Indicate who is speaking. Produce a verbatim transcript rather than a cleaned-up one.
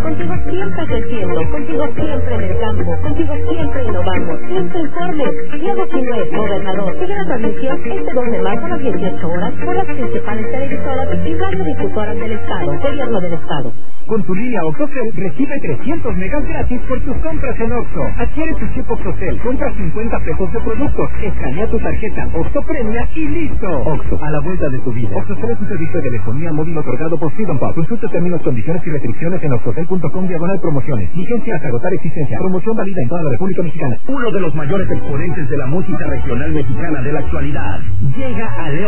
Speaker 1: contigo siempre creciendo, contigo siempre en el campo, contigo siempre innovamos, siempre informes. Diego Sinue, gobernador. Sigue la transmisión este dos de marzo a las dieciocho horas por las principales televisoras y radiodifusoras del Estado, Gobierno del Estado.
Speaker 2: Con tu línea OxoCell recibe trescientos megas gratis por tus compras en Oxxo. Adquiere tu chip OxoCell, compra cincuenta pesos de productos, escanea tu tarjeta Oxxo Premia y listo. Oxxo, a la vuelta de tu vida. OxoCell es un servicio de telefonía móvil otorgado por Freedom Pub. Consulta términos, condiciones y restricciones en oxocell punto com diagonal promociones. Vigencia hasta agotar existencia. Promoción válida en toda la República Mexicana.
Speaker 3: Uno de los mayores exponentes de la música regional mexicana de la actualidad llega a León.